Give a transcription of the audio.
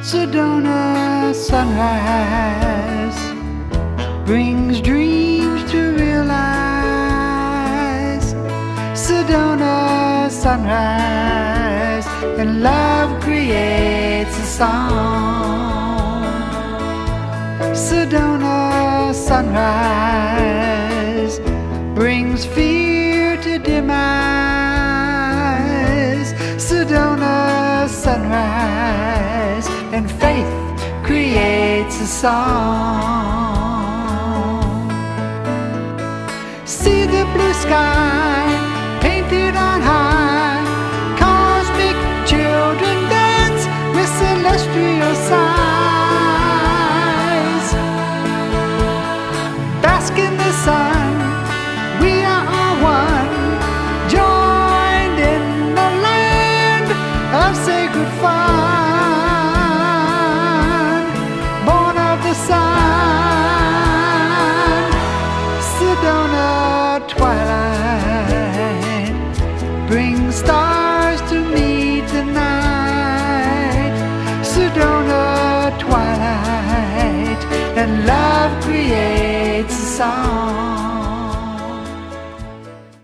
Sedona sunrise brings dreams to realize. Sedona sunrise, and love creates a song. Sedona sunrise brings fear to demise. Sedona sunrise, and faith creates a song. See the blue sky painted on high, cosmic children dance with celestial sighs. Bask in the sun, we are all one, joined in the land of sacred fun, born of the sun. Sedona twilight brings stars to meet the night. Sedona twilight, and love creates a song.